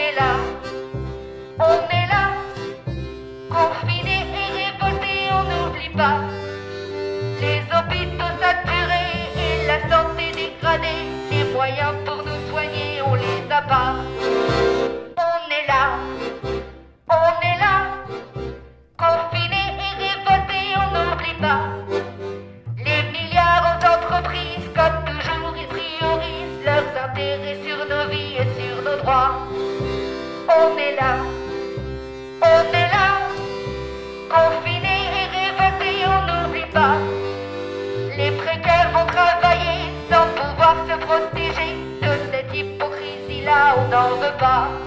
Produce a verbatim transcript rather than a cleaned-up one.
est là, on est là, confinés et révoltés, on n'oublie pas. Les hôpitaux saturés et la santé dégradée, les moyens pour nous soigner, on les a pas. On est là, on est là, confinés et révoltés, on n'oublie pas. Les milliards aux entreprises, comme toujours, ils priorisent leurs intérêts sur nos vies et sur nos droits. On est là, on est là, confinés et révoltés, on n'oublie pas. Les précaires vont travailler sans pouvoir se protéger de cette hypocrisie-là, on n'en veut pas.